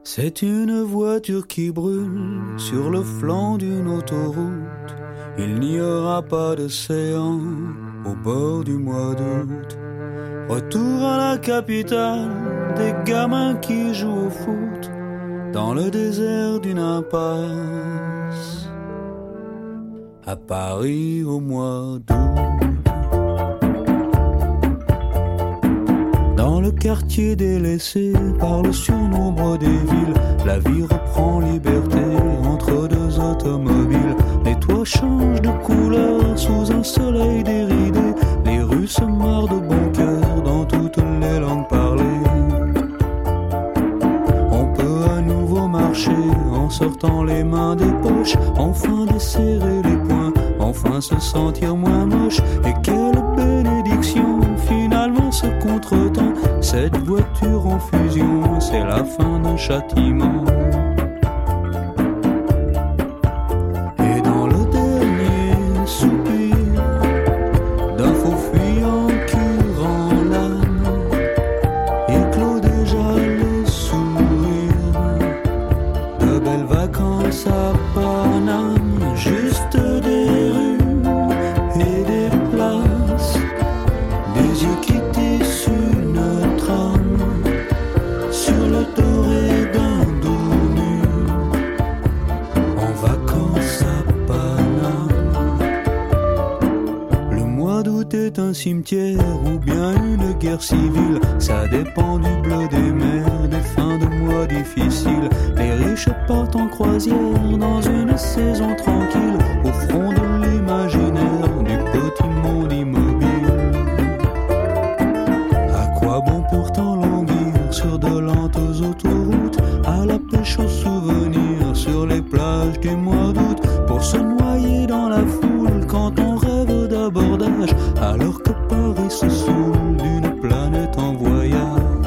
C'est une voiture qui brûle sur le flanc d'une autoroute. Il n'y aura pas d'océan au bord du mois d'août. Retour à la capitale, des gamins qui jouent au foot dans le désert d'une impasse. À Paris au mois d'août. Dans le quartier délaissé par le surnombre des villes, la vie reprend liberté entre deux automobiles. Les toits changent de couleur sous un soleil déridé. Les rues se marrent de bon cœur dans toutes les langues parlées. On peut à nouveau marcher en sortant les mains des poches, enfin desserrer les poings, enfin se sentir moins moche. Et quelle bénédiction, finalement ce contretemps, cette voiture en fusion, c'est la fin d'un châtiment. Et dans le dernier soupir d'un faux fuyant qui rend l'âme, éclot déjà le sourire de belles vacances à Paname, juste des rues et des places, des yeux qui tissent une trame sur le doré d'un dos nu, en vacances à Paname. Le mois d'août est un cimetière ou bien une guerre civile, ça dépend du bleu des mers, des fins de mois difficiles. Les riches partent en croisière dans une saison tranquille, au front de l'imaginaire du petit monde immobile. À quoi bon pourtant languir sur de lentes autoroutes, à la pêche aux souvenirs sur les plages du mois d'août, pour se noyer dans la foule quand on rêve d'abordage, alors que Paris se saoule d'une planète en voyage.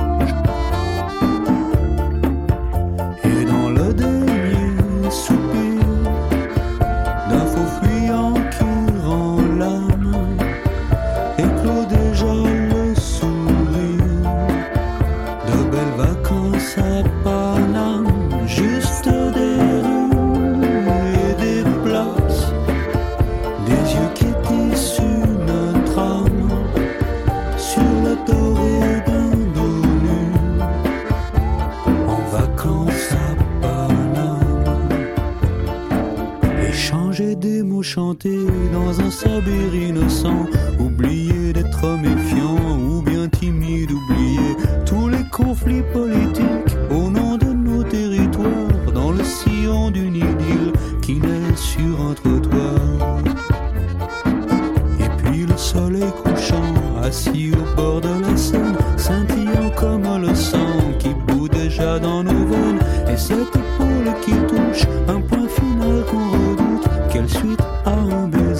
Et dans le dernier soupir d'un faux fuyant qui rend l'âme, éclot déjà le sourire de belles vacances à Paname, juste des rues et des places, des yeux qui tissent une trame sur le doré d'un dos nu, en vacances à Paname. Échanger des mots chantés dans un sabir innocent, oublier d'être méfiant ou bien timide, oublier tous les conflits politiques au nom de nos territoires, dans le sillon d'une idylle qui naît sur un trottoir. Et puis le soleil couchant, assis au bord de la Seine, scintillant comme le sang qui bout déjà dans nos veines, et cette épaule qui touche un point final qu'on redoute, quelle suite à un baiser.